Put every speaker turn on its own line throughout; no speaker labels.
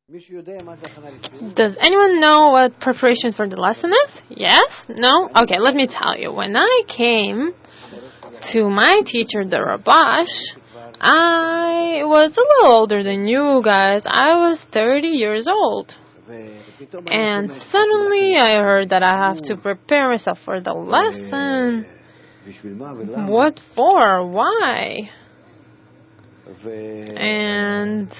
Does anyone know what preparation for the lesson is? Yes? No? Okay, let me tell you. When I came to my teacher, the Rabash, I was a little older than you guys. I was 30 years old. And suddenly I heard that I have to prepare myself for the lesson. What for? Why? And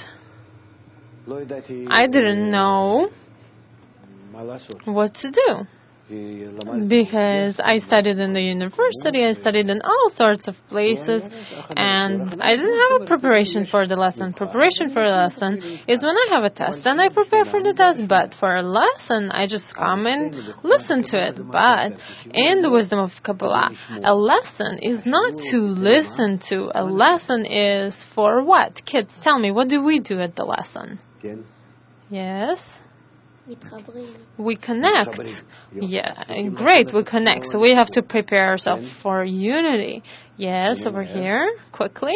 I didn't know what to do. Because I studied in the university, I studied in all sorts of places, and I didn't have a preparation for the lesson. Preparation for a lesson is when I have a test, then I prepare for the test, but for a lesson, I just come and listen to it. But in the wisdom of Kabbalah, a lesson is not to listen to. A lesson is for what? Kids, tell me, what do we do at the lesson? Yes? We connect. Yeah, great, we connect. So we have to prepare ourselves for unity. Yes, over here, quickly.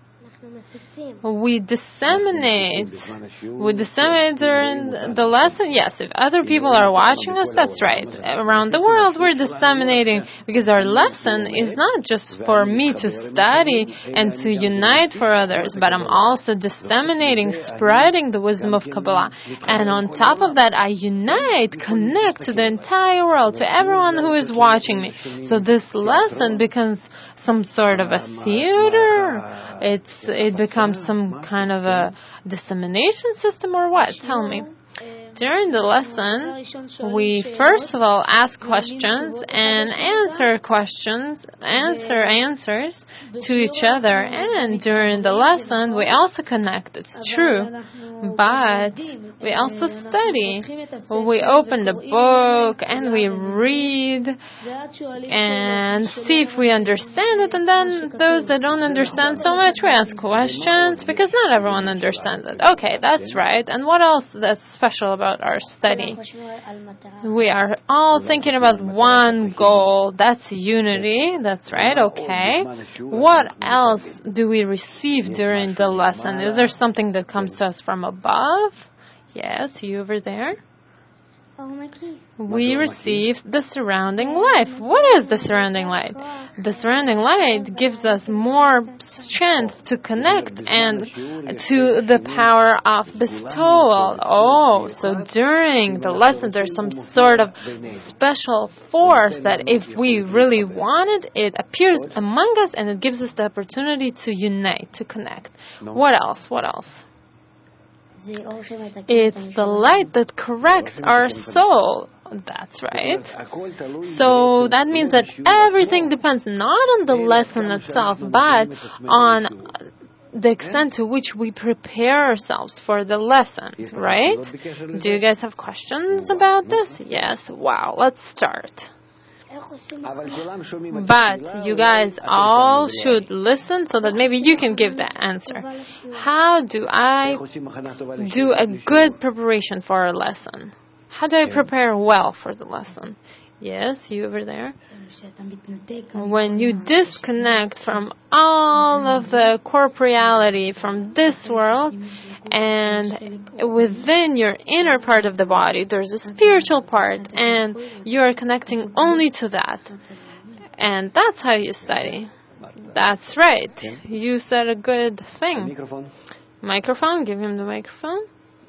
We disseminate. We disseminate during the lesson. Yes, if other people are watching us, that's right. Around the world, we're disseminating because our lesson is not just for me to study and to unite for others, but I'm also disseminating, spreading the wisdom of Kabbalah. And on top of that, I unite, connect to the entire world, to everyone who is watching me. So this lesson becomes some sort of a theater. It becomes some kind of a dissemination system or what? Tell me. During the lesson, we first of all ask questions and answer questions, answers to each other. And during the lesson, we also connect. It's true. But we also study. We open the book and we read and see if we understand it. And then those that don't understand so much, we ask questions because not everyone understands it. Okay, that's right. And what else that's special about our study? We are all thinking about one goal. That's unity. That's right. Okay. What else do we receive during the lesson? Is there something that comes to us from above? Yes, you over there. We receive the surrounding light. What is the surrounding light? The surrounding light gives us more strength to connect and to the power of bestowal. Oh, so during the lesson there's some sort of special force that if we really want it, it appears among us and it gives us the opportunity to unite, to connect. What else? What else? It's the light that corrects our soul. That's right. So that means that everything depends not on the lesson itself, but on the extent to which we prepare ourselves for the lesson, right? Do you guys have questions about this? Yes. Wow. Let's start. But you guys all should listen so that maybe you can give the answer. How do I do a good preparation for a lesson? How do I prepare well for the lesson? Yes, you over there. When you disconnect from all of the corporeality from this world, and within your inner part of the body, there's a spiritual part, and you are connecting only to that. And that's how you study. That's right. You said a good thing. Microphone, give him the microphone.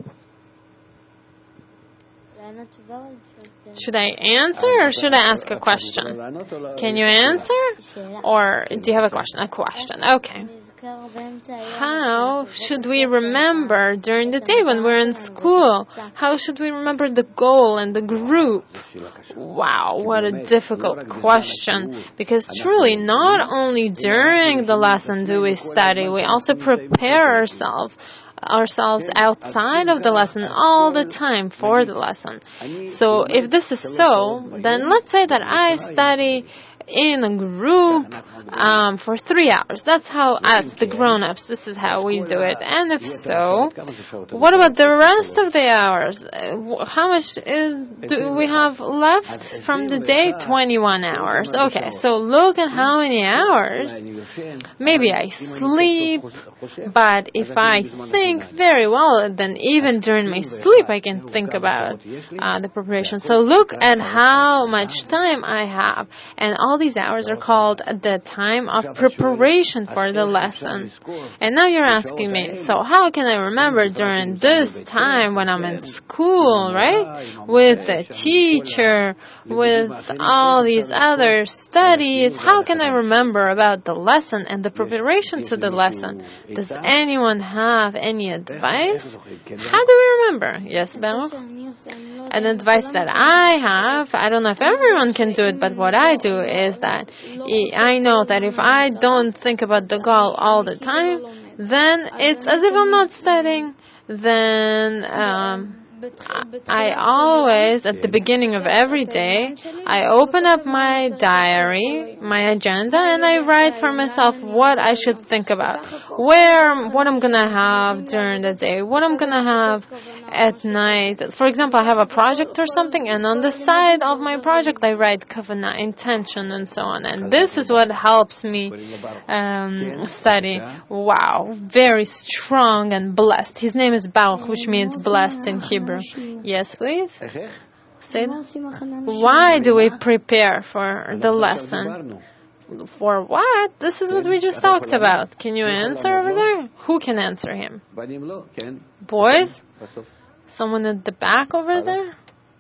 Should I answer or should I ask a question? Can you answer? Or do you have a question? A question. Okay. How should we remember during the day when we're in school? How should we remember the goal and the group? Wow, what a difficult question. Because truly, not only during the lesson do we study, we also prepare ourselves outside of the lesson all the time for the lesson. So if this is so, then let's say that I study in a group for 3 hours. That's how us, the grown-ups, this is how we do it. And if so, what about the rest of the hours? How much do we have left from the day? 21 hours. Okay, so look at how many hours Maybe I sleep, but if I think very well, then even during my sleep I can think about the preparation. So look at how much time I have. And all these hours are called the time of preparation for the lesson. And now you're asking me, so how can I remember during this time when I'm in school, right? With the teacher, with all these other studies, how can I remember about the lesson and the preparation to the lesson? Does anyone have any advice? How do we remember? Yes, Baruch? An advice that I have, I don't know if everyone can do it, but what I do is that I know that if I don't think about the goal all the time, then it's as if I'm not studying. Then I always, at the beginning of every day, I open up my diary, my agenda, and I write for myself what I should think about. What I'm going to have during the day, what I'm going to have at night. For example, I have a project or something, and on the side of my project, I write kavanah, intention, and so on. And this is what helps me study. Wow, very strong and blessed. His name is Baruch, which means blessed in Hebrew. Yes, please. Say that. Why do we prepare for the lesson? For what? This is what we just talked about. Can you answer over there? Who can answer him? Boys? Someone at the back over there?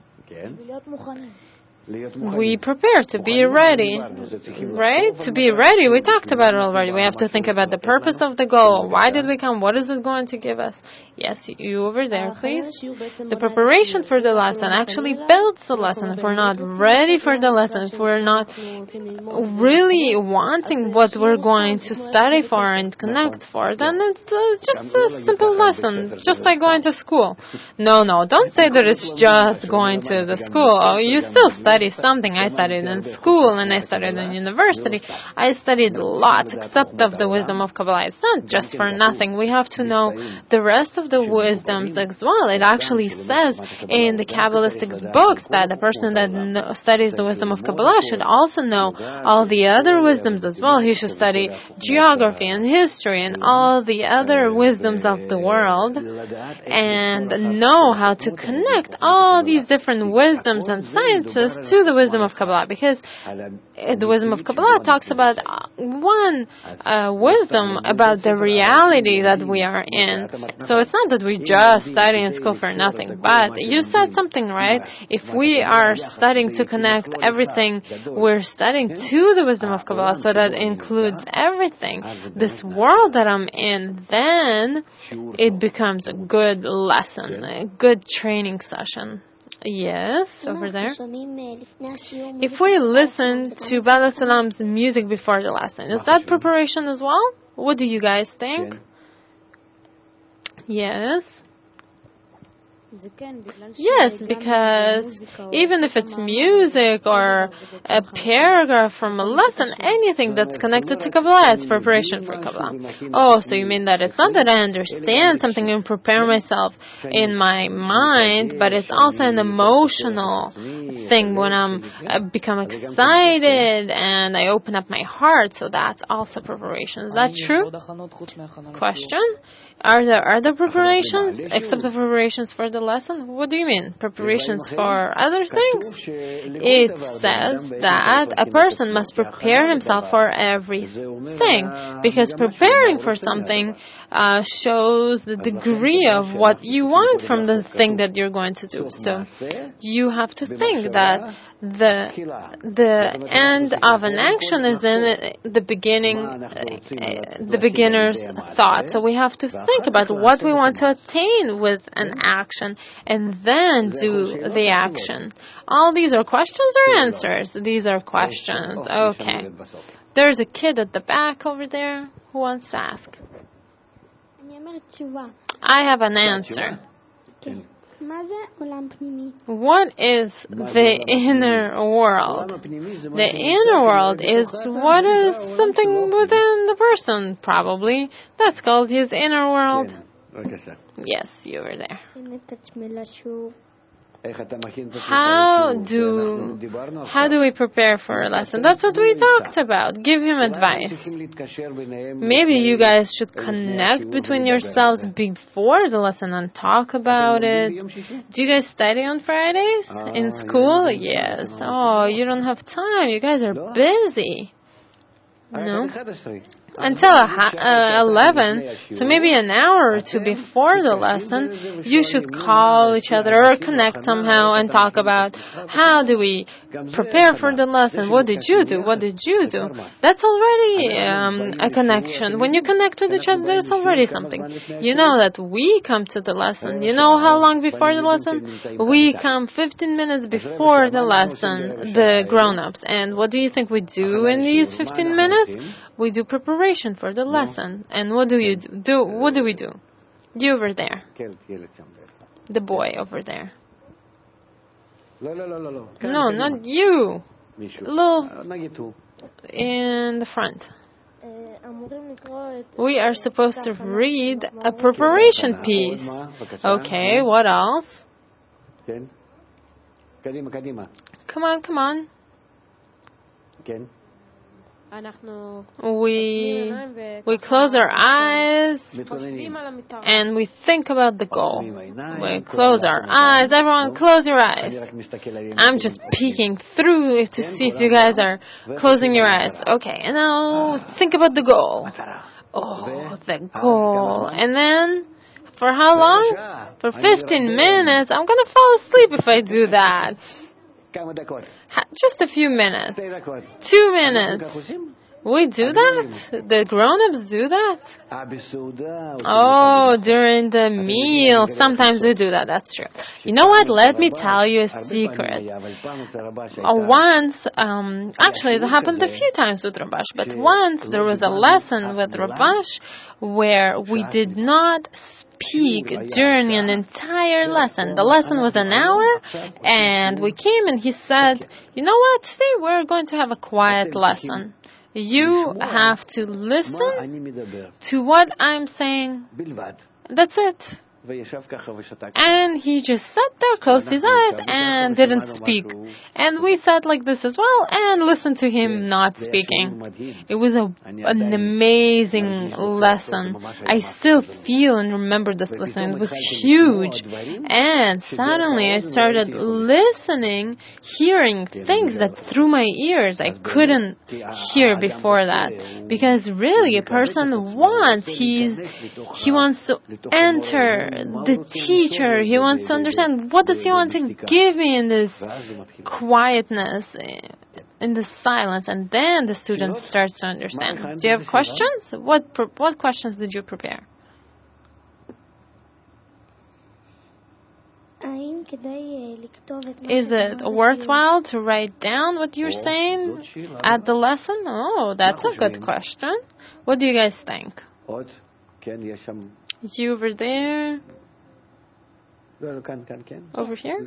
We prepare to be ready, right? To be ready, we talked about it already. We have to think about the purpose of the goal. Why did we come? What is it going to give us? Yes, you over there, please. The preparation for the lesson actually builds the lesson. If we're not ready for the lesson, if we're not really wanting what we're going to study for and connect for, then it's just a simple lesson, just like going to school. No, don't say that it's just going to the school. Oh, you still study something. I studied in school and I studied in university. I studied lots, except of the wisdom of Kabbalah. It's not just for nothing. We have to know the rest of the wisdoms as well. It actually says in the Kabbalistic books that the person that studies the wisdom of Kabbalah should also know all the other wisdoms as well. He should study geography and history and all the other wisdoms of the world and know how to connect all these different wisdoms and sciences to the wisdom of Kabbalah, because the wisdom of Kabbalah talks about one wisdom about the reality that we are in. So it's not that we just study in school for nothing, but you said something right. If we are studying to connect everything, we're studying to the wisdom of Kabbalah, so that includes everything, this world that I'm in, then it becomes a good lesson, a good training session. Yes, over there. If we listen to Bala Salam's music before the lesson, is that preparation as well? What do you guys think? Yes. Yes, because even if it's music or a paragraph from a lesson, anything that's connected to Kabbalah is preparation for Kabbalah. Oh, so you mean that it's not that I understand something and prepare myself in my mind, but it's also an emotional thing when I become excited and I open up my heart, so that's also preparation. Is that true? Question? Are there other preparations except the preparations for the lesson? What do you mean? Preparations for other things? It says that a person must prepare himself for everything, because preparing for something shows the degree of what you want from the thing that you're going to do. So you have to think that the end of an action is in the beginning, the beginner's thought. So we have to think about what we want to attain with an action and then do the action. All these are questions or answers? These are questions. Okay. There's a kid at the back over there who wants to ask. I have an answer. What is the inner world? The inner world is what is something within the person, probably. That's called his inner world. Yes, you were there. How do we prepare for a lesson? That's what we talked about. Give him advice. Maybe you guys should connect between yourselves before the lesson and talk about it. Do you guys study on Fridays in school? Yes. Oh, you don't have time. You guys are busy. No? Until 11, so maybe an hour or two before the lesson, you should call each other or connect somehow and talk about how do we prepare for the lesson. What did you do? What did you do? That's already a connection. When you connect with each other, there's already something. You know that we come to the lesson. You know how long before the lesson? We come 15 minutes before the lesson, the grown-ups. And what do you think we do in these 15 minutes? We do preparation for the lesson. And what do you do? What do we do? You over there. The boy over there. No, not you. Little in the front. We are supposed to read a preparation piece. Okay, what else? Come on. We close our eyes and we think about the goal. We close our eyes. Everyone close your eyes. I'm just peeking through to see if you guys are closing your eyes. Okay, and now think about the goal. Oh, the goal. And then, for how long? For 15 minutes. I'm going to fall asleep if I do that. Just a few minutes. 2 minutes. We do that? The grown-ups do that? Oh, during the meal. Sometimes we do that. That's true. You know what? Let me tell you a secret. Once, actually, it happened a few times with Rabash, but once there was a lesson with Rabash where we did not speak during an entire lesson. The lesson was an hour, and we came and he said, you know what, today we're going to have a quiet lesson. You have to listen to what I'm saying. That's it. And he just sat there, closed his eyes, and didn't speak. And we sat like this as well, and listened to him not speaking. It was an amazing lesson. I still feel and remember this lesson. It was huge. And suddenly I started listening, hearing things that through my ears I couldn't hear before that. Because really, a person wants, he wants to enter the teacher. He wants to understand what does he want to give me in this quietness, in this silence, and then the student starts to understand. Do you have questions? What questions did you prepare? Is it worthwhile to write down what you're saying at the lesson? Oh, that's a good question. What do you guys think? You over there? Over here?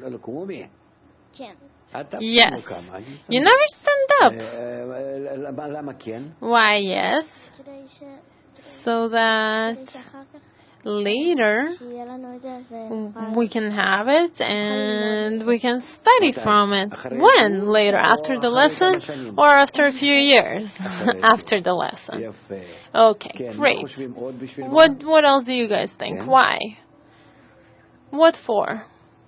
Yes. You never stand up. Why, yes? So that later we can have it and we can study from it. When? Later? After the lesson or after a few years after the lesson? Okay, great. What else do you guys think? Why? What for?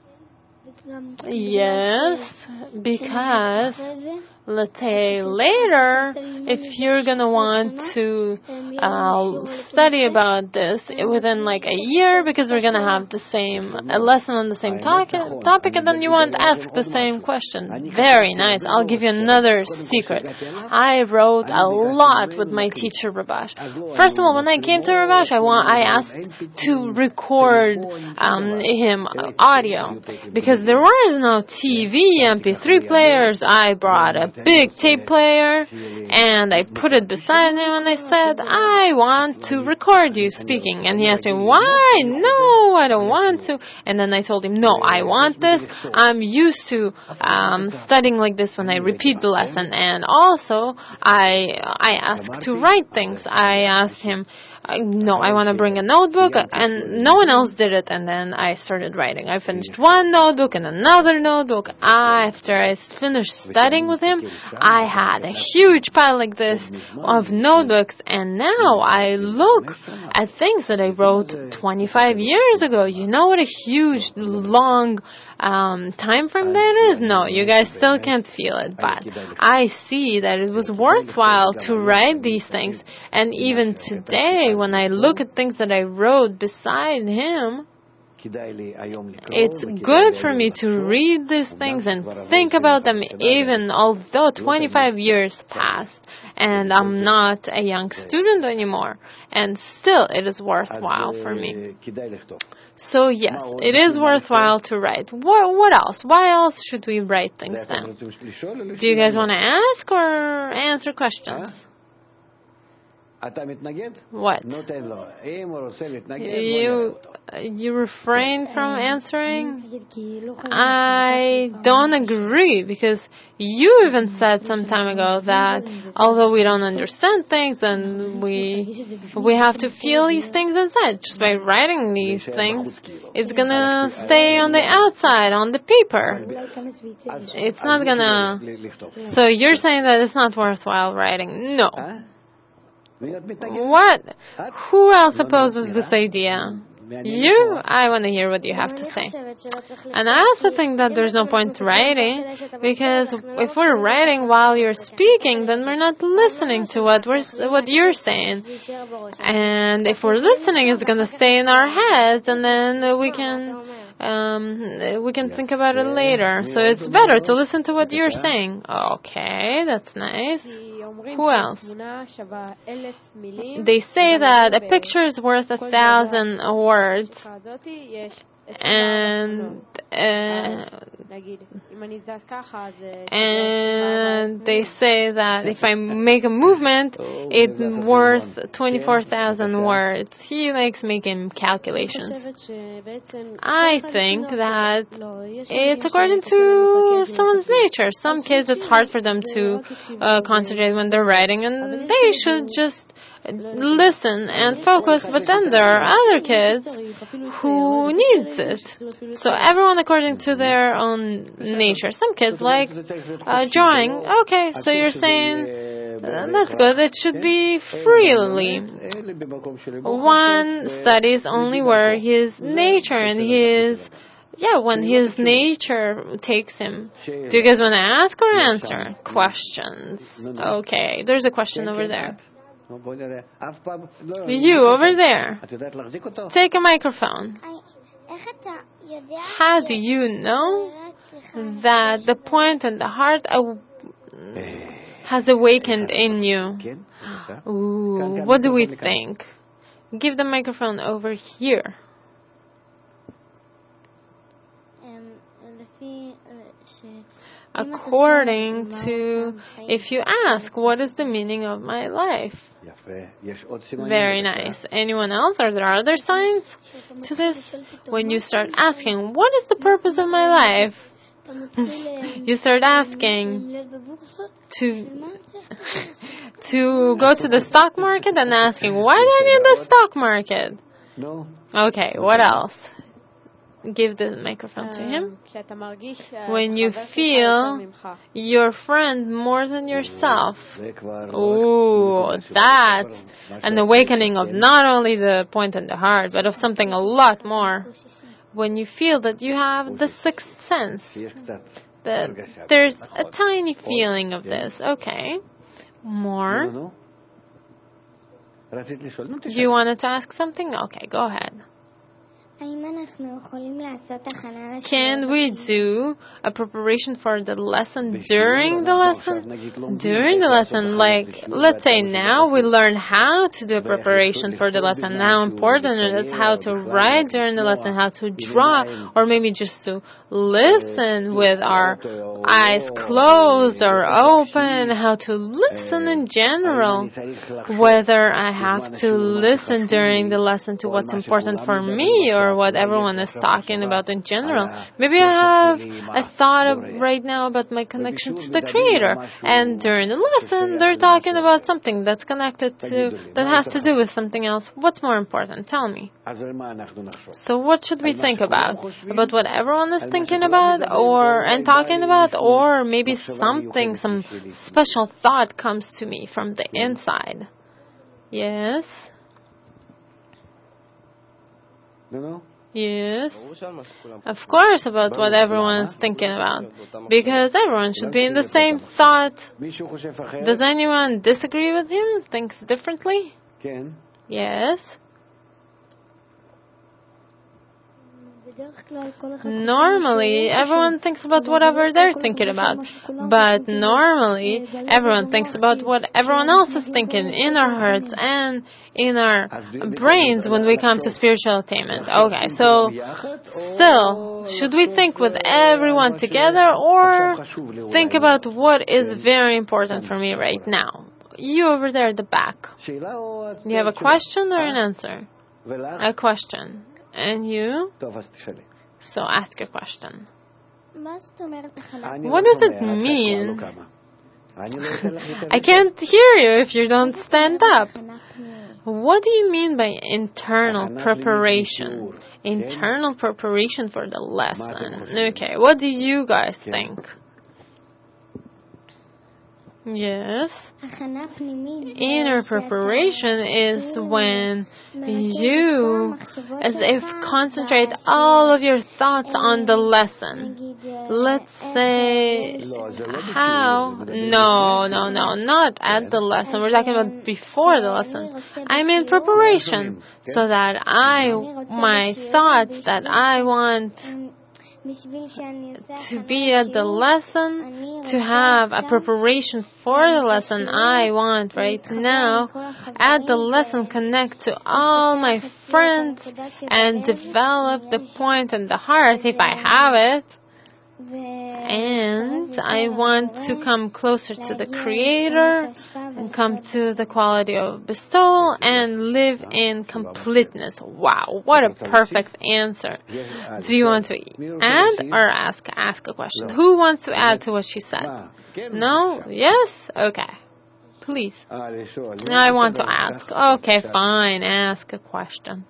Yes, because let's say later, if you're going to want to study about this within like a year, because we're going to have the same lesson on the same topic, and then you want to ask the same question. Very nice. I'll give you another secret. I wrote a lot with my teacher, Rabash. First of all, when I came to Rabash, I asked to record him audio, because there was no TV, MP3 players. I brought a big tape player and I put it beside him and I said, I want to record you speaking. And he asked me, why? No, I don't want to. And then I told him, no, I want this. I'm used to studying like this when I repeat the lesson. And also I asked to write things. I asked him, no, I want to bring a notebook, and no one else did it, and then I started writing. I finished one notebook and another notebook. After I finished studying with him, I had a huge pile like this of notebooks, and now I look at things that I wrote 25 years ago. You know what a huge, long time frame that is? No, you guys still can't feel it, but I see that it was worthwhile to write these things. And even today, when I look at things that I wrote beside him, it's good for me to read these things and think about them, even although 25 years passed and I'm not a young student anymore. And still, it is worthwhile for me. So yes, it is worthwhile to write. What else? Why else should we write things down? Do you guys want to ask or answer questions? What? You refrain from answering? I don't agree, because you even said some time ago that although we don't understand things, and we have to feel these things inside. Just by writing these things, it's gonna stay on the outside, on the paper. It's not gonna... So you're saying that it's not worthwhile writing? No. What? Who else opposes this idea? You? I want to hear what you have to say. And I also think that there's no point writing, because if we're writing while you're speaking, then we're not listening to what you're saying. And if we're listening, it's going to stay in our heads, and then we can think about it later. So it's better to listen to what you're saying. Okay, that's nice. Who else? They say that a picture is worth 1,000 words. And they say that if I make a movement, it's worth 24,000 words. He likes making calculations. I think that it's according to someone's nature. Some kids, it's hard for them to concentrate when they're writing, and they should just listen and focus, but then there are other kids who needs it. So everyone according to their own nature. Some kids like drawing. Okay, so you're saying that's good. It should be freely. One studies only where his nature and when his nature takes him. Do you guys want to ask or answer questions? Okay, there's a question over there. You over there. Take a microphone. How do you know that the point and the heart has awakened in you? Ooh, what do we think? Give the microphone over here. According to, if you ask, what is the meaning of my life? Very nice. Anyone else? Are there other signs to this? When you start asking, what is the purpose of my life? You start asking to go to the stock market and asking, why do I need the stock market? Okay, what else? Give the microphone to him. When you feel your friend more than yourself. Ooh, that's an awakening of not only the point in the heart, but of something a lot more. When you feel that you have the sixth sense, that there's a tiny feeling of this. Okay. More. You wanted to ask something? Okay, go ahead. Can we do a preparation for the lesson during the lesson? During the lesson, like, let's say now we learn how to do a preparation for the lesson, how important it is, how to write during the lesson, how to draw, or maybe just to listen with our eyes closed or open, how to listen in general, whether I have to listen during the lesson to what's important for me or whatever everyone is talking about in general. Maybe I have a thought right now about my connection to the Creator, and during the lesson they're talking about something that's connected to, that has to do with something else. What's more important? Tell me. So what should we think about? About what everyone is thinking about and talking about, or maybe some special thought comes to me from the inside? Yes? Yes? Of course, about what everyone is thinking about. Because everyone should be in the same thought. Does anyone disagree with him? Thinks differently? Yes? Normally, everyone thinks about whatever they're thinking about. But normally, everyone thinks about what everyone else is thinking in our hearts and in our brains when we come to spiritual attainment. Okay, so still, should we think with everyone together or think about what is very important for me right now? You over there at the back. You have a question or an answer? A question. And you? So ask your question. What does it mean? I can't hear you if you don't stand up. What do you mean by internal preparation? Internal preparation for the lesson. Okay, what do you guys think? Yes. Inner preparation is when you, as if, concentrate all of your thoughts on the lesson. Let's say, how? No, not at the lesson. We're talking about before the lesson. I mean preparation, so that my thoughts that I want to be at the lesson, to have a preparation for the lesson I want right now, at the lesson connect to all my friends and develop the point in the heart if I have it. And I want to come closer to the Creator and come to the quality of bestowal and live in completeness. Wow, what a perfect answer. Do you want to add or ask a question? Who wants to add to what she said? No? Yes? Okay. Please. I want to ask. Okay, fine. Ask a question.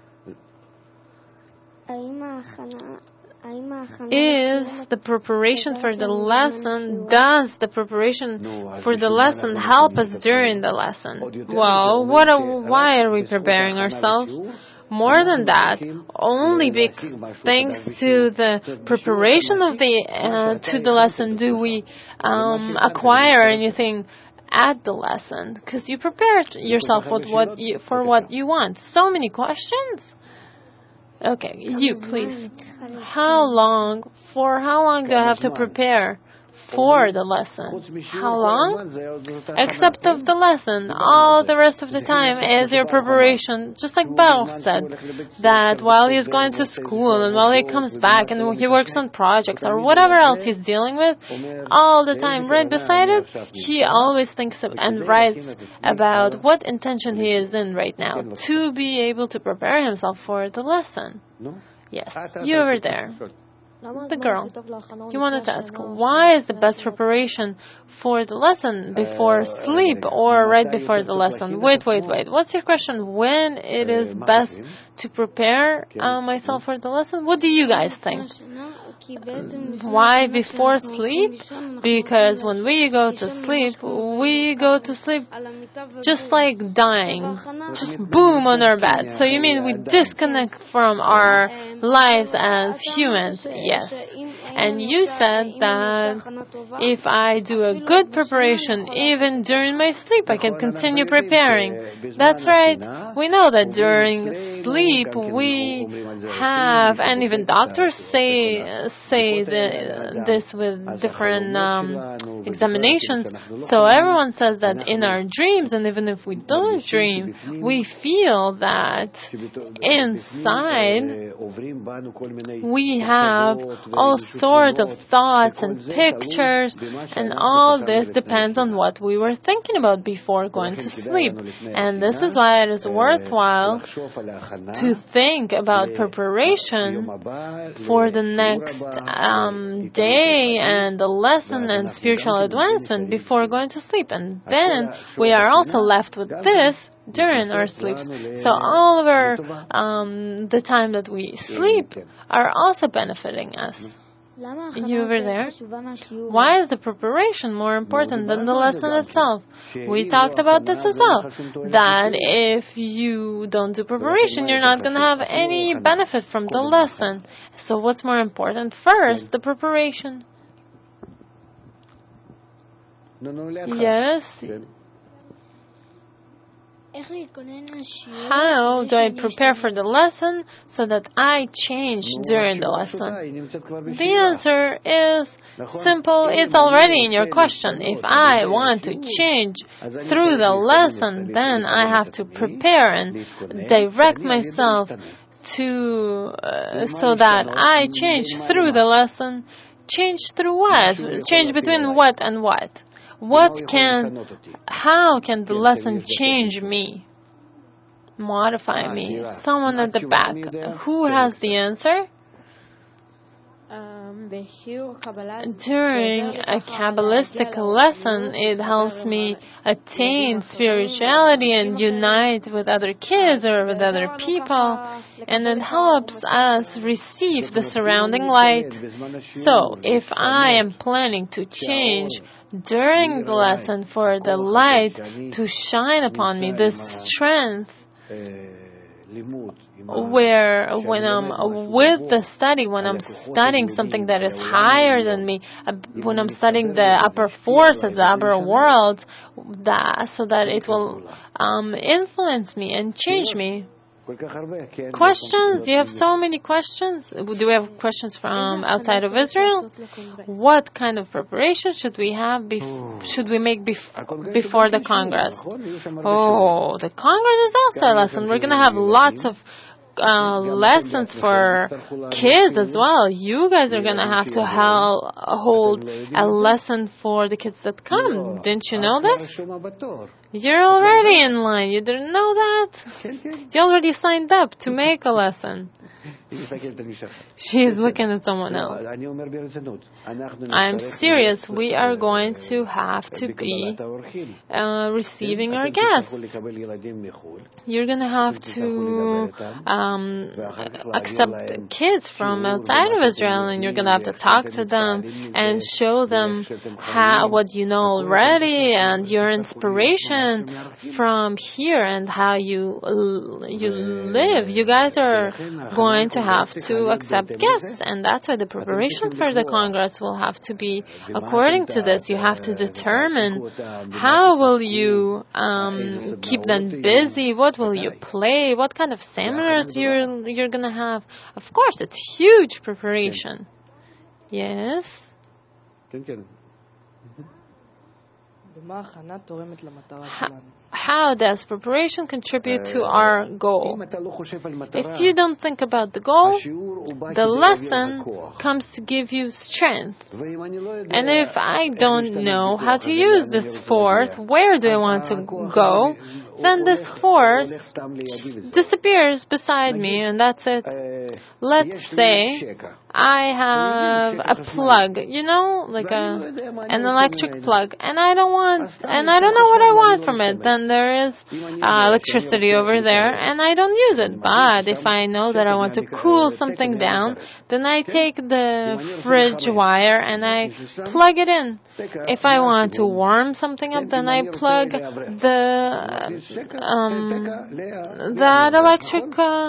Is the preparation for the lesson, does the preparation for the lesson help us during the lesson? Well, why are we preparing ourselves? More than that, only thanks to the preparation of to the lesson do we acquire anything at the lesson, because you prepared yourself for what you want. So many questions. Okay, you please. How long do I have to prepare for the lesson? How long? Except of the lesson. All the rest of the time is your preparation. Just like Baruch said, that while he's going to school and while he comes back and he works on projects or whatever else he's dealing with, all the time, right beside it, he always thinks and writes about what intention he is in right now to be able to prepare himself for the lesson. Yes, you over there. The girl. You wanted to ask, why is the best preparation for the lesson before sleep or right before the lesson? Wait. What's your question? When it is best to prepare myself for the lesson? What do you guys think? Why before sleep? Because when we go to sleep just like dying, just boom on our bed. So you mean we disconnect from our lives as humans? Yes. And you said that if I do a good preparation even during my sleep, I can continue preparing. That's right. We know that during sleep we have, and even doctors say this with different examinations. So everyone says that in our dreams, and even if we don't dream, we feel that inside we have all sorts of thoughts and pictures, and all this depends on what we were thinking about before going to sleep. And this is why it is worthwhile to think about preparation for the next day and the lesson and spiritual advancement before going to sleep. And then we are also left with this during our sleeps. So all of our, the time that we sleep are also benefiting us. You over there? Why is the preparation more important than the lesson itself? We talked about this as well. That if you don't do preparation, you're not going to have any benefit from the lesson. So what's more important? First, the preparation. Yes. How do I prepare for the lesson so that I change during the lesson? The answer is simple. It's already in your question. If I want to change through the lesson, then I have to prepare and direct myself to so that I change through the lesson. Change through what? Change between what and what? How can the lesson change me? Modify me? Someone at the back. Who has the answer? During a Kabbalistic lesson, it helps me attain spirituality and unite with other kids or with other people, and it helps us receive the surrounding light. So, if I am planning to change during the lesson for the light to shine upon me, this strength, where when I'm with the study, when I'm studying something that is higher than me, when I'm studying the upper forces, the upper worlds, so that it will influence me and change me. Questions? Do you have so many questions? Do we have questions from outside of Israel? What kind of preparation should we have? Should we make before the Congress? Oh, the Congress is also a lesson. We're going to have lots of lessons for kids as well. You guys are going to have to hold a lesson for the kids that come. Didn't you know this? You're already in line. You didn't know that? You already signed up to make a lesson. She's looking at someone else. I'm serious. We are going to have to be receiving our guests. You're going to have to accept kids from outside of Israel, and you're going to have to talk to them and show them what you know already and your inspiration from here and how you live. You guys are going to have to accept guests, and that's why the preparation for the Congress will have to be according to this. You have to determine how will you keep them busy, what will you play, what kind of seminars you're going to have. Of course, it's huge preparation. Yes? How does preparation contribute to our goal? If you don't think about the goal, the lesson comes to give you strength. And if I don't know how to use this force, where do I want to go, then this force disappears beside me, and that's it. Let's say I have a plug, like an electric plug, and I don't know what I want from it. Then there is electricity over there, and I don't use it. But if I know that I want to cool something down, then I take the fridge wire and I plug it in. If I want to warm something up, then I plug that electric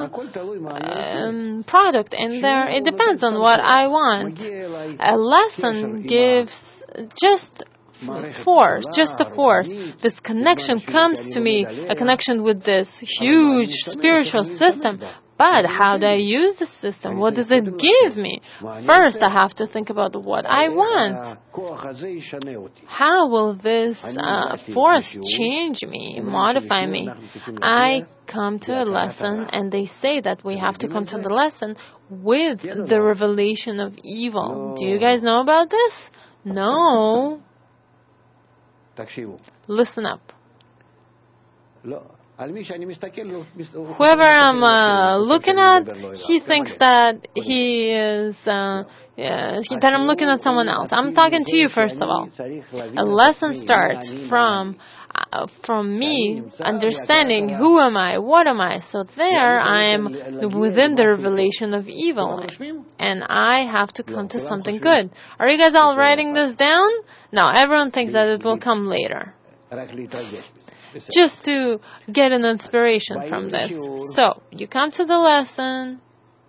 product in there. It depends on what I want. A lesson gives just a force. This connection comes to me, a connection with this huge spiritual system. But how do I use the system? What does it give me? First, I have to think about what I want. How will this force change me, modify me? I come to a lesson, and they say that we have to come to the lesson with the revelation of evil. Do you guys know about this? No. Listen up. Whoever I'm looking at, he thinks that he is, that I'm looking at someone else. I'm talking to you first of all. A lesson starts from me understanding who am I, what am I. So there I am within the revelation of evil, and I have to come to something good. Are you guys all writing this down? No, everyone thinks that it will come later. Just to get an inspiration from this. So, you come to the lesson,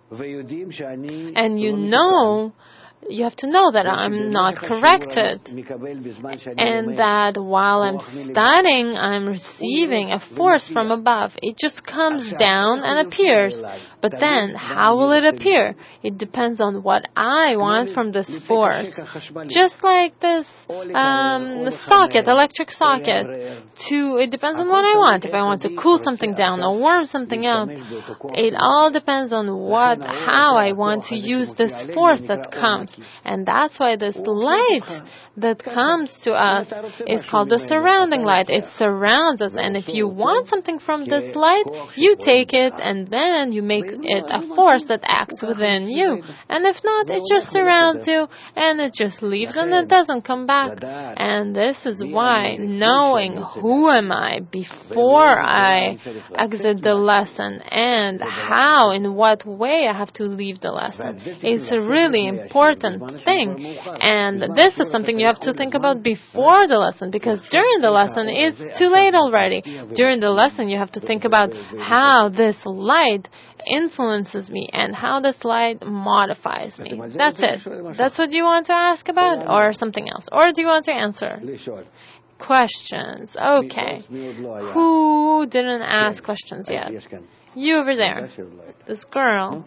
and you have to know that I'm not corrected, and that while I'm studying, I'm receiving a force from above. It just comes down and appears. But then, how will it appear? It depends on what I want from this force. Just like this electric socket. It depends on what I want. If I want to cool something down or warm something up, it all depends on how I want to use this force that comes. And that's why this light that comes to us is called the surrounding light. It surrounds us, and if you want something from this light, you take it, and then you make it a force that acts within you. And if not, it just surrounds you, and it just leaves, and it doesn't come back. And this is why knowing who am I before I exit the lesson, and how, in what way I have to leave the lesson, is a really important thing. And this is something you have to think about before the lesson, because during the lesson it's too late already. During the lesson you have to think about how this light influences me and how this light modifies me. That's it. That's what you want to ask about, or something else? Or do you want to answer? Questions. Okay. Who didn't ask questions yet? You over there. This girl.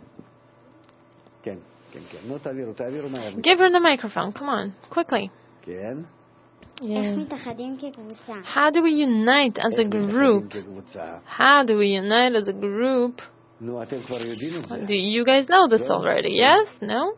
Give her the microphone. Come on, quickly. Yeah. How do we unite as a group? How do we unite as a group? Do you guys know this already? Yes? No?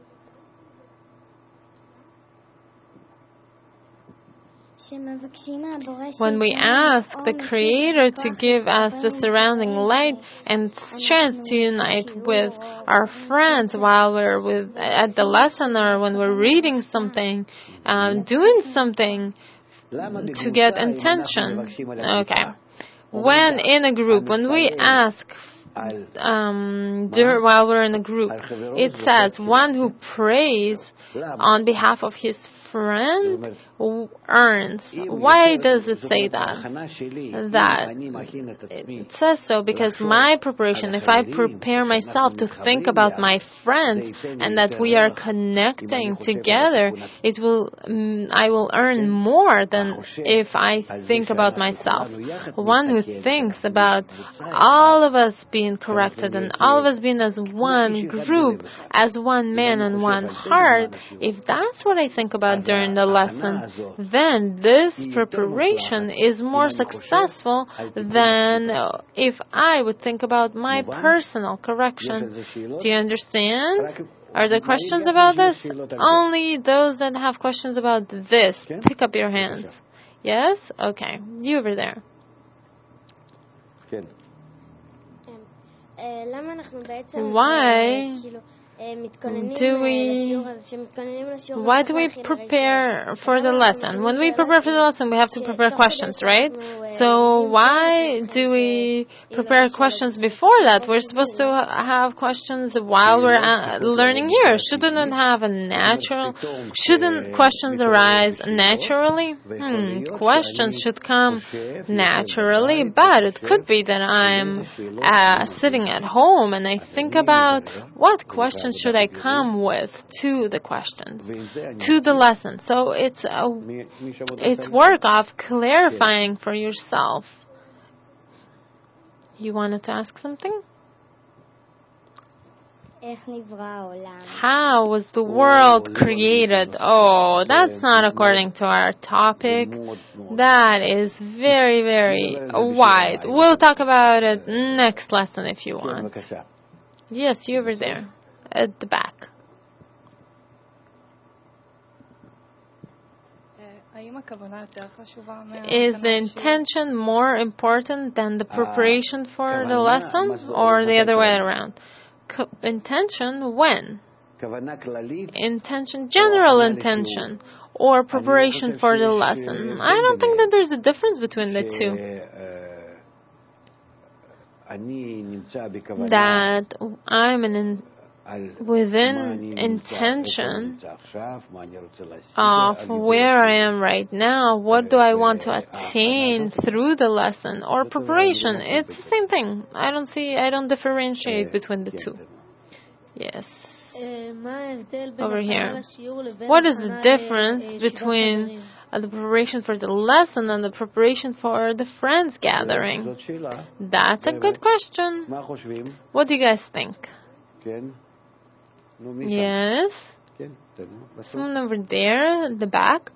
When we ask the Creator to give us the surrounding light and strength to unite with our friends while we're at the lesson, or when we're reading something, doing something to get intention. Okay. When in a group, when we ask while we're in a group, it says one who prays on behalf of his friend earns. Why does it say that? It says so because my preparation, if I prepare myself to think about my friends and that we are connecting together, I will earn more than if I think about myself. One who thinks about all of us being corrected and all of us being as one group, as one man and one heart, if that's what I think about during the lesson, then this preparation is more successful than if I would think about my personal correction. Do you understand? Are there questions about this? Only those that have questions about this, pick up your hands. Yes? Okay. You over there. Why do we prepare for the lesson? When we prepare for the lesson, we have to prepare questions, right? So why do we prepare questions before that? We're supposed to have questions while we're learning here. Shouldn't questions arise naturally? Questions should come naturally, but it could be that I'm sitting at home and I think about what questions should I come with to the questions, to the lesson. So it's work of clarifying for yourself. You wanted to ask something? How was the world created? Oh, that's not according to our topic. That is very, very wide. We'll talk about it next lesson if you want. Yes, you over there. At the back. Is the intention more important than the preparation for the lesson, or the other way around? Intention when? Intention, general intention, or preparation for the lesson. I don't think that there's a difference between the two. That I'm within intention of where I am right now, what do I want to attain through the lesson or preparation. It's the same thing. I don't differentiate between the two. Yes. Over here. What is the difference between the preparation for the lesson and the preparation for the friends gathering? That's a good question. What do you guys think? Yes? Someone over there at the back?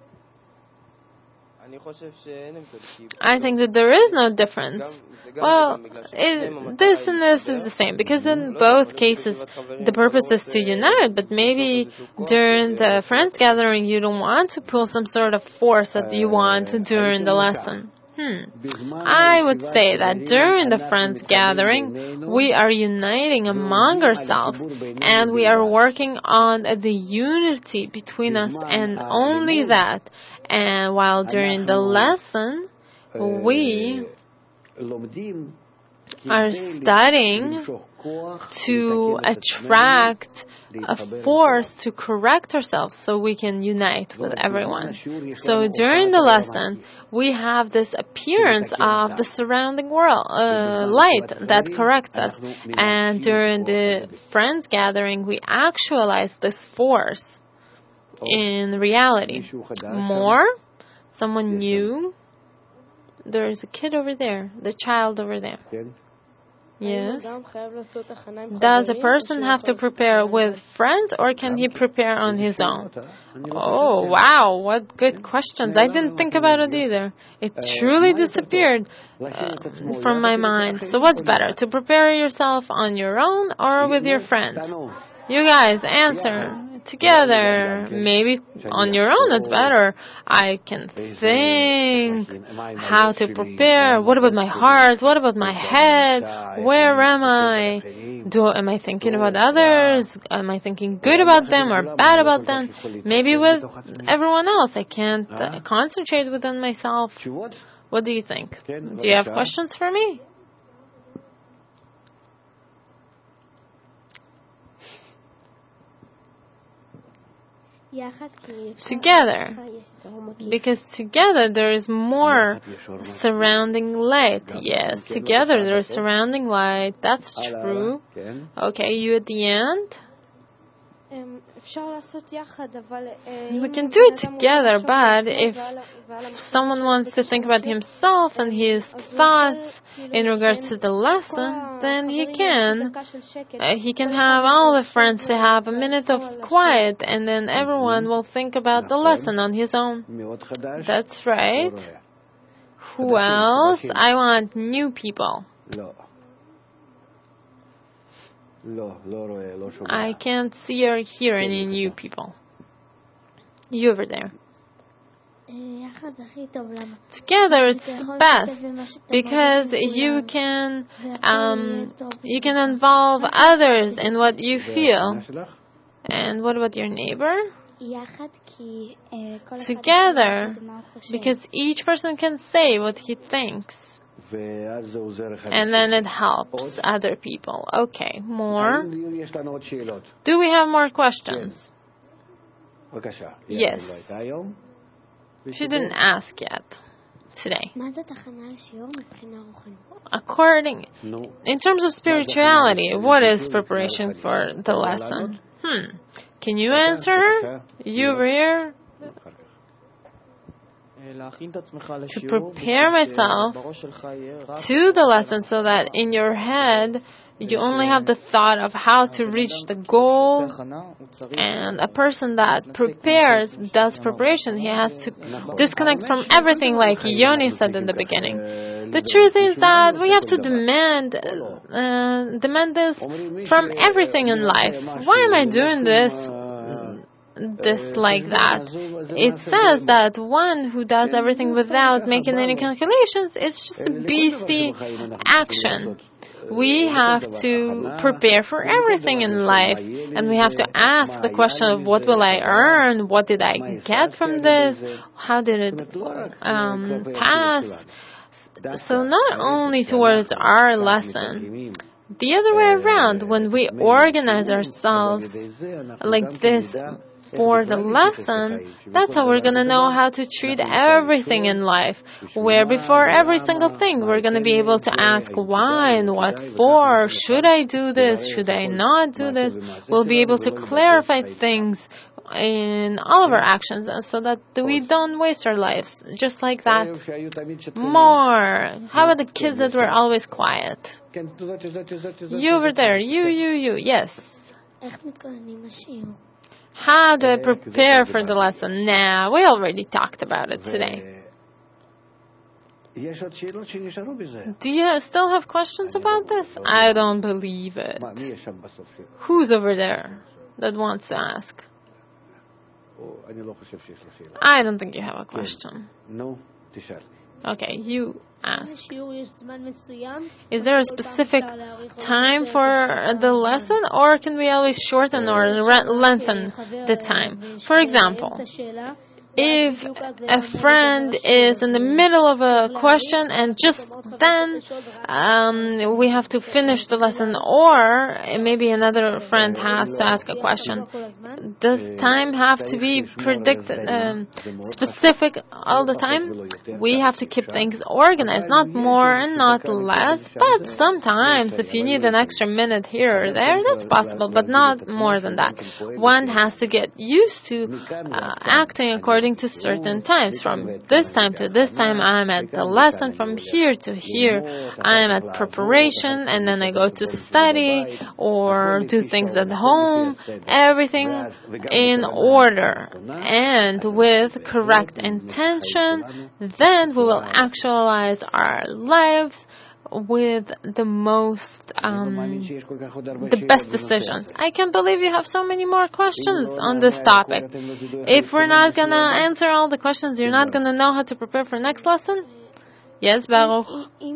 I think that there is no difference. Well, this and this is the same, because in both cases the purpose is to unite, but maybe during the friends gathering you don't want to pull some sort of force that you want to during the lesson. I would say that during the friends gathering, we are uniting among ourselves, and we are working on the unity between us, and only that. And while during the lesson, we are studying to attract a force to correct ourselves so we can unite with everyone. So during the lesson, we have this appearance of the surrounding world, light that corrects us. And during the friends gathering, we actualize this force in reality. More? Someone new? There's a kid over there, the child over there. Yes. Does a person have to prepare with friends, or can he prepare on his own? Oh, wow, what good questions. I didn't think about it either. It truly disappeared from my mind. So what's better, to prepare yourself on your own or with your friends? You guys, answer. Together. Maybe on your own it's better. I can think how to prepare. What about my heart? What about my head? Where am I? Am I thinking about others? Am I thinking good about them or bad about them? Maybe with everyone else. I can't concentrate within myself. What do you think? Do you have questions for me? Together, because together there is more surrounding light. Yes, together there is surrounding light. That's true. Okay, you at the end? We can do it together, but if someone wants to think about himself and his thoughts in regards to the lesson, then he can. He can have all the friends to have a minute of quiet, and then everyone will think about the lesson on his own. That's right. Who else? I want new people. I can't see or hear any new people. You over there. Together it's the best, because you can involve others in what you feel. And what about your neighbor? Together, because each person can say what he thinks. And then it helps other people. Okay, more? Do we have more questions? Yes. She didn't ask yet today. In terms of spirituality, what is preparation for the lesson? Can you answer her? You over here? To prepare myself to the lesson, so that in your head you only have the thought of how to reach the goal. And a person that does preparation, he has to disconnect from everything, like Yoni said in the beginning. The truth is that we have to demand this from everything in life. Why am I doing this? this like that. It says that one who does everything without making any calculations is just a beastly action. We have to prepare for everything in life, and we have to ask the question of what will I earn? What did I get from this? How did it pass? So not only towards our lesson, the other way around, when we organize ourselves like this for the lesson, that's how we're going to know how to treat everything in life. Where before every single thing, we're going to be able to ask why and what for. Should I do this? Should I not do this? We'll be able to clarify things in all of our actions so that we don't waste our lives. Just like that. More. How about the kids that were always quiet? You over there. You. Yes. How do I prepare for the lesson? Nah, we already talked about it today. Do you still have questions about this? I don't believe it. Who's over there that wants to ask? I don't think you have a question. Okay, you ask. Is there a specific time for the lesson, or can we always shorten or lengthen the time? For example, if a friend is in the middle of a question and just then we have to finish the lesson, or maybe another friend has to ask a question, does time have to be specific all the time? We have to keep things organized, not more and not less, but sometimes if you need an extra minute here or there, that's possible, but not more than that. One has to get used to acting according to certain times. From this time to this time, I'm at the lesson. From here to here, I'm at preparation, and then I go to study or do things at home. Everything in order and with correct intention. Then we will actualize our lives with the most, the best decisions. I can't believe you have so many more questions on this topic. If we're not going to answer all the questions, you're not going to know how to prepare for next lesson? Yes, Baruch?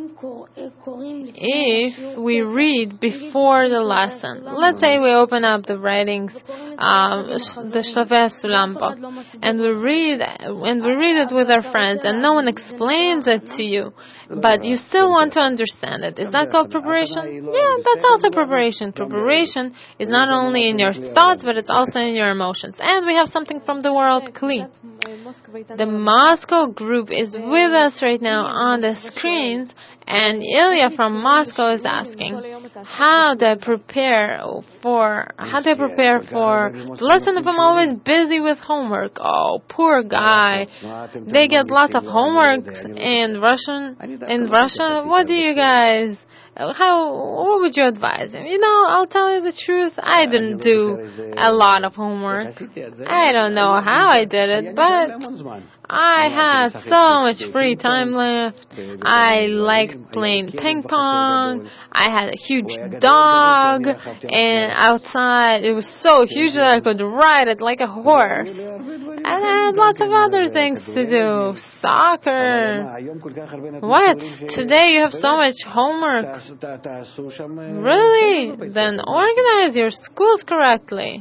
If we read before the lesson, let's say we open up the writings, the Shaveh Sulam, and we read it with our friends, and no one explains it to you, but you still want to understand it. Is that called preparation? Yeah, that's also preparation. Preparation is not only in your thoughts, but it's also in your emotions. And we have something from the world, Kli. The Moscow group is with us right now on the screens, and Ilya from Moscow is asking, how do I prepare for the lesson if I'm always busy with homework? Oh, poor guy. They get lots of homework in Russia. What do you guys, what would you advise him? I'll tell you the truth. I didn't do a lot of homework. I don't know how I did it, but I had so much free time left. I liked playing ping pong. I had a huge dog, and outside it was so huge that I could ride it like a horse. And I had lots of other things to do. Soccer. What? Today you have so much homework. Really? Then organize your schools correctly.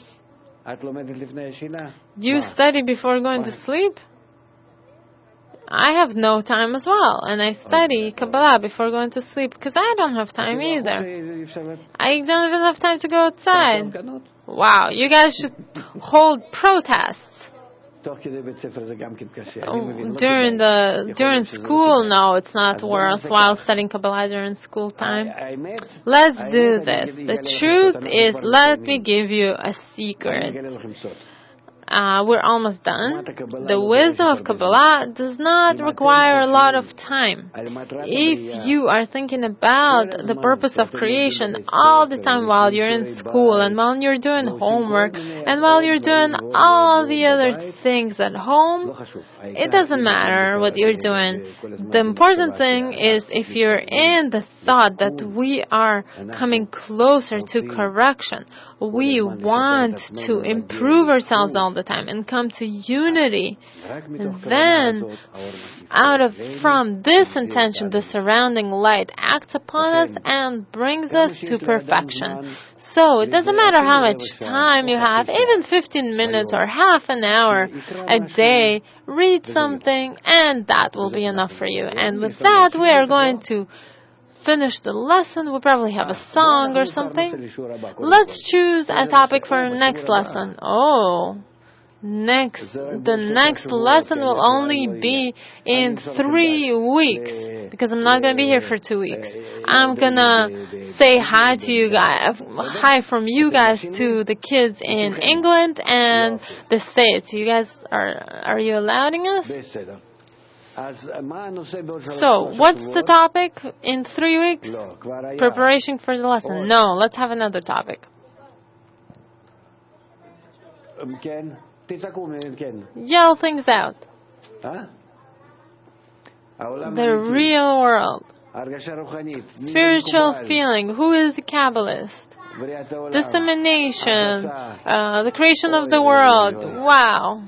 Do you study before going to sleep? I have no time as well, and I study Kabbalah before going to sleep because I don't have time either. I don't even have time to go outside. Wow, you guys should hold protests. During school, no, it's not worthwhile studying Kabbalah during school time. Let's do this. The truth is, let me give you a secret. We're almost done. The wisdom of Kabbalah does not require a lot of time. If you are thinking about the purpose of creation all the time while you're in school and while you're doing homework and while you're doing all the other things at home, it doesn't matter what you're doing. The important thing is if you're in the thought that we are coming closer to correction, we want to improve ourselves all the time and come to unity. And then, from this intention, the surrounding light acts upon us and brings us to perfection. So, it doesn't matter how much time you have, even 15 minutes or half an hour a day, read something, and that will be enough for you. And with that, we are going to finish the lesson. We'll probably have a song or something. Let's choose a topic for our next lesson. The next lesson will only be in 3 weeks, because I'm not going to be here for 2 weeks. I'm going to say hi to you guys, hi from you guys to the kids in England and the States. You guys, are you allowing us? So, what's the topic in 3 weeks? Preparation for the lesson. No, let's have another topic. Yell things out. The real world. Spiritual feeling. Who is a Kabbalist? Dissemination. The creation of the world. Wow.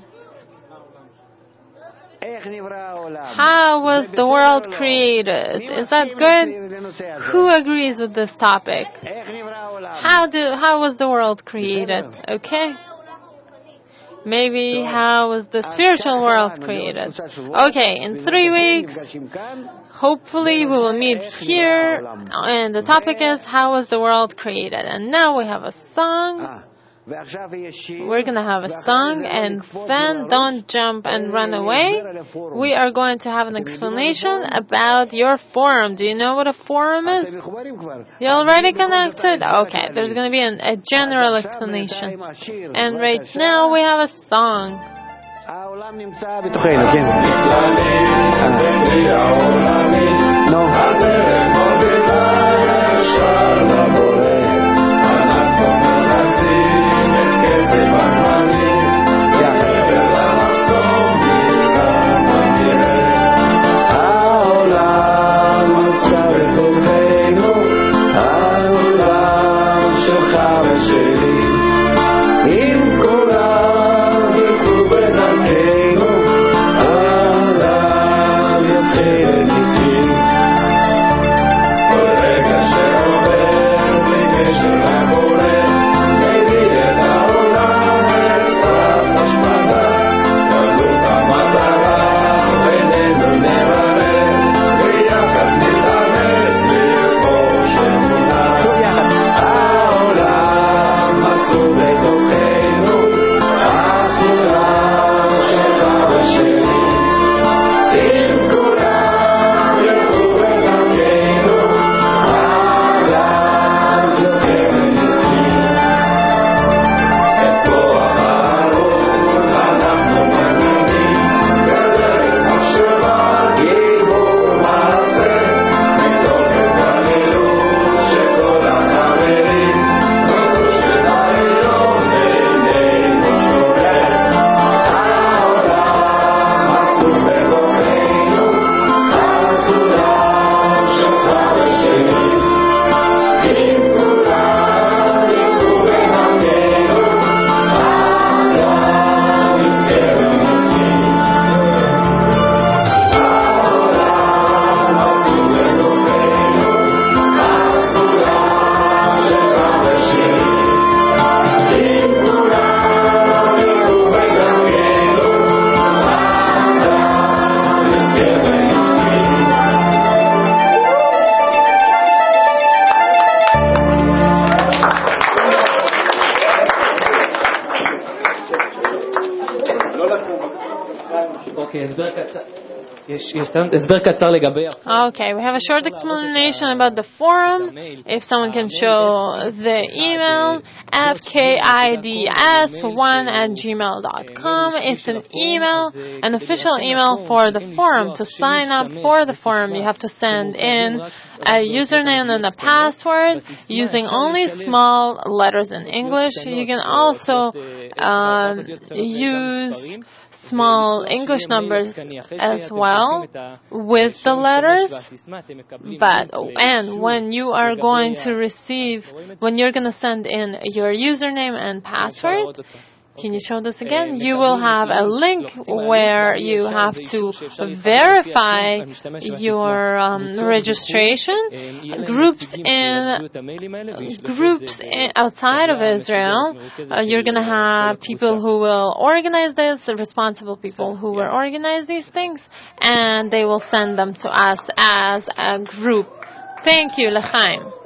How was the world created? Is that good? Who agrees with this topic? How was the world created? Okay. Maybe how was the spiritual world created? Okay, in 3 weeks, hopefully we will meet here, and the topic is how was the world created? And now we have a song. We're going to have a song, and then don't jump and run away. We are going to have an explanation about your forum. Do you know what a forum is? You already connected? Okay, there's going to be a general explanation. And right now we have a song. Okay, we have a short explanation about the forum. If someone can show the email, fkids1@gmail.com. It's an email, an official email for the forum. To sign up for the forum, you have to send in a username and a password using only small letters in English. You can also use small English numbers as well with the letters. And when you are going to when you're going to send in your username and password, can you show this again? You will have a link where you have to verify your registration. Groups outside of Israel, you're going to have people who will organize this, responsible people who will organize these things, and they will send them to us as a group. Thank you, L'chaim.